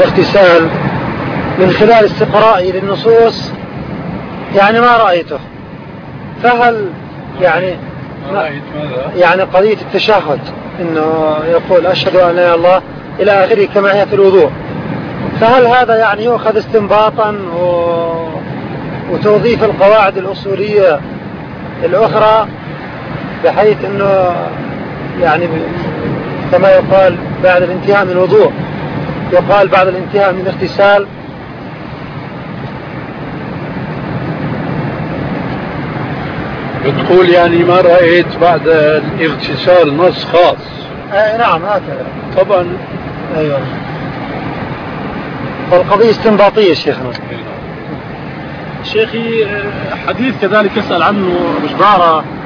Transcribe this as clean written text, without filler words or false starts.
اغتسال من خلال استقرائي للنصوص يعني ما رأيته. فهل يعني يعني قضية التشهد إنه يقول أشهد أن لا إله إلا الله إلى آخره كما هي في الوضوء، فهل هذا يعني يؤخذ استنباطا وتوظيف القواعد الأصولية الأخرى بحيث أنه يعني كما يقال بعد الانتهاء من الوضوء يقال بعد الانتهاء من الاغتسال؟ بتقول يعني ما رأيت بعد الاغتسال نص خاص؟ نعم هكذا طبعا. أيوة، والقضية استنباطية شيخنا. شيخي حديث كذلك يسأل عنه مجبارة